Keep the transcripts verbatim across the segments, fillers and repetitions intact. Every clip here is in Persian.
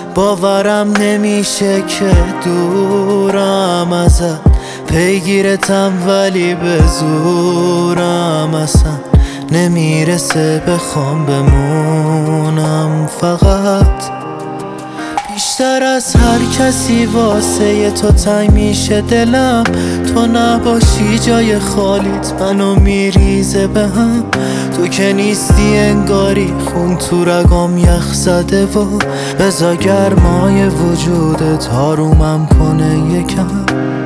باورم نمیشه که دورم ازت، پیگیرتم ولی به زورم اصلا نمیرسه بخوام بمونم. فقط بیشتر از هر کسی واسه تو تنگ میشه دلم، تو نباشی جای خالیت منو میریزه به هم. تو که نیستی انگاری خون تو رگام یخ زده و بزا گرمای وجودت آرومم کنه یکم.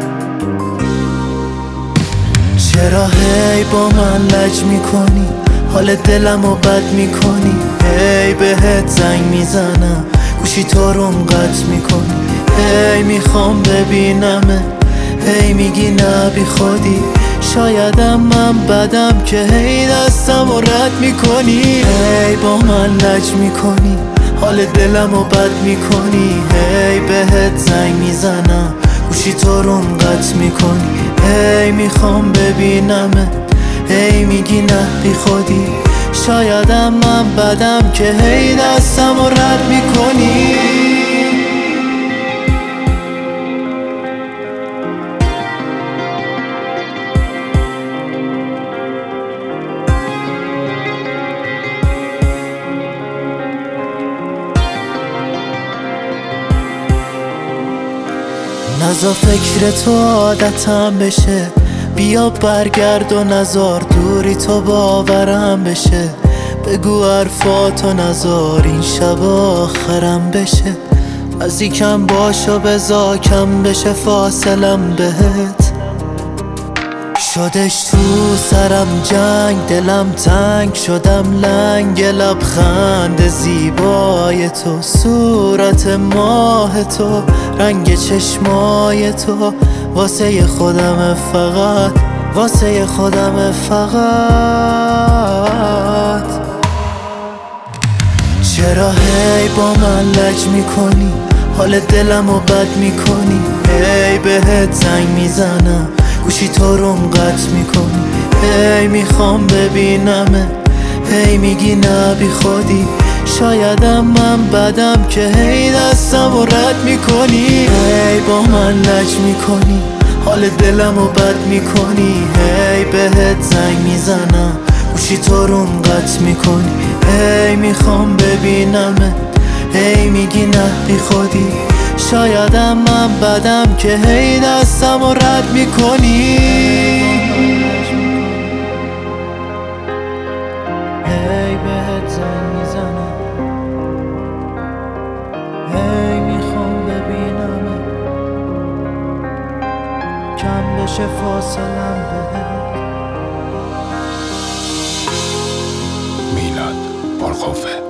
چرا هی با من لج میکنی، حال دلمو بد میکنی، هی بهت زنگ میزنم گوشی تو روم قطع میکنی، هی میخوام ببینمه هی میگی نه بی خودی. شایدم من بدم که هی دستم و رد میکنی، هی با من لج میکنی، حال دلمو بد میکنی، هی بهت زنگ میزنم گوشی تو روم قطع میکنی، هی میخوام ببینمه هی میگی نه بی خودی. شایدم من بدم که هی دستم و رد میکنی. نزا فکر تو عادتم بشه، بیا برگرد و نزار دوری تو باورم بشه. بگو حرفاتو نزار این شب آخرم بشه، نزدیکم باش و بزا کم بشه فاصلم بهت. شدش تو سرم جنگ دلم تنگ، شدم لنگ لبخند زیبای تو، صورت ماه تو، رنگ چشمای تو، واسه خودم فقط، واسه خودم فقط. چرا هی با من لج میکنی، حال دلمو بد میکنی، هی بهت زنگ میزنم گوشی تو روم قطع میکنی، هی میخوام ببینمه هی میگی نه بی خودی. شایدم من بدم که هی دستم و رد میکنی، هی با من لج میکنی، حال دلمو بد میکنی، هی بهت زنگ میزنم گوشی تو روم قطع میکنی، هی میخوام ببینمه هی میگی نه بی خودی. شایدم من بدم که هی دستم و رد میکنی، هی بهت زنگ میزنم هی میخوام ببینم کم بشه فاصلم بهت. میلاد پرخوفه.